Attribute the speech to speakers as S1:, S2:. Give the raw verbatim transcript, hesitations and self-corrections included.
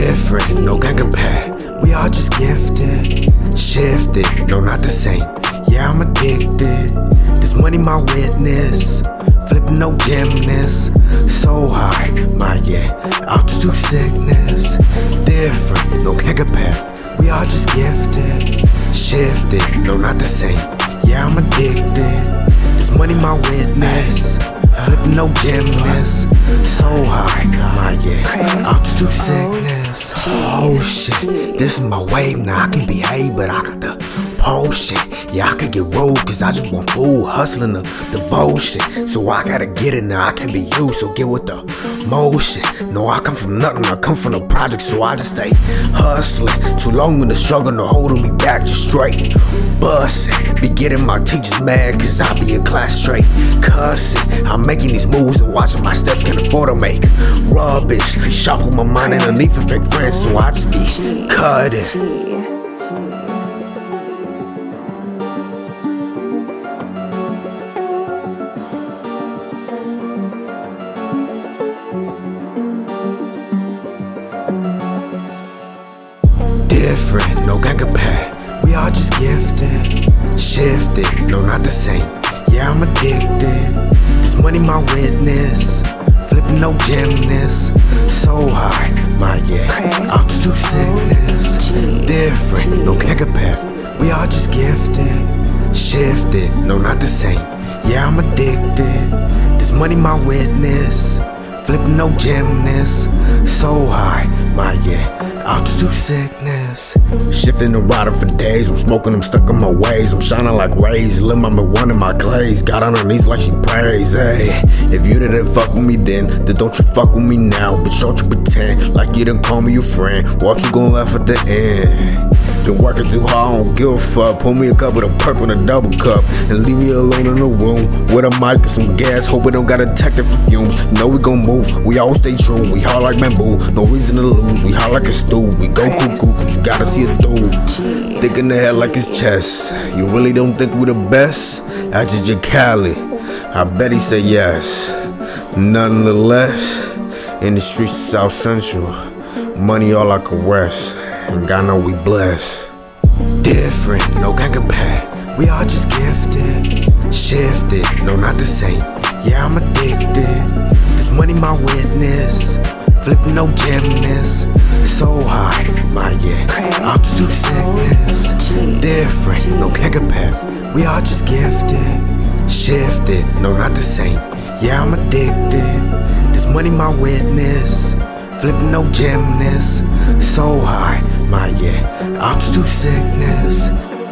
S1: Different, no gang compare. We all just gifted, shifted, no not the same. Yeah, I'm addicted. This money my witness. Flipping no gymnast. So high, my yeah, altitude sickness. Different, no gang compare. We all just gifted, shifted, no not the same. Yeah, I'm addicted. This money my witness. Flipping no gymnast. So high, my yeah, altitude sickness. Oh shit, this is my wave, now I can behave, but I got the potion. Yeah, I could get rolled, cause I just want food, hustling the devotion. So I gotta get it now, I can be you, so get with the motion. No, I come from nothing, I come from the project, so I just stay hustling. Too long in the struggle, no holding me back, just straight bussin'. Be getting my teachers mad, cause I be in class straight cussing. I'm making these moves and watching my steps, can't afford to make rubbish. Sharp with my mind underneath of fake friends, so I just be cutting. Different, no gang compare. We all just gifted, shifted, no not the same. Yeah, I'm addicted. This money my witness. Flipping no gymnast. So high, my yeah, altitude sickness. Different, no gang compare. We all just gifted, shifted, no not the same. Yeah, I'm addicted. This money my witness. Flipping no gymnast. So high, my yeah, altitude sickness. Shifting and riding for days, I'm smoking, I'm stuck in my ways. I'm shining like rays, Lil' mama wanting my glaze. Got on her knees like she prays, hey. If you didn't fuck with me then, then don't you fuck with me now. Bitch, don't you pretend like you didn't call me your friend. What you gon' laugh at the end? Been working too hard, I don't give a fuck. Pull me a cup with a purple and a double cup, and leave me alone in the room with a mic and some gas. Hope it don't got detective for fumes. You know we gon' move, we always stay true. We hard like bamboo, no reason to lose. We hard like a stew, we go cuckoo. You gotta see it through. Thick in the head like his chest. You really don't think we the best? I just your Cali. I bet he said yes. Nonetheless, in the streets of South Central, money all I can rest. And God know we blessed. Different, no gang compare. We all just gifted, shifted, no not the same. Yeah, I'm addicted. This money my witness. Flipping no gymnast. So high, my yeah, altitude sickness. Different, no gang compare. We all just gifted, shifted, no not the same. Yeah, I'm addicted. This money my witness. Flipping no gymnast. So high, my yeah, altitude sickness.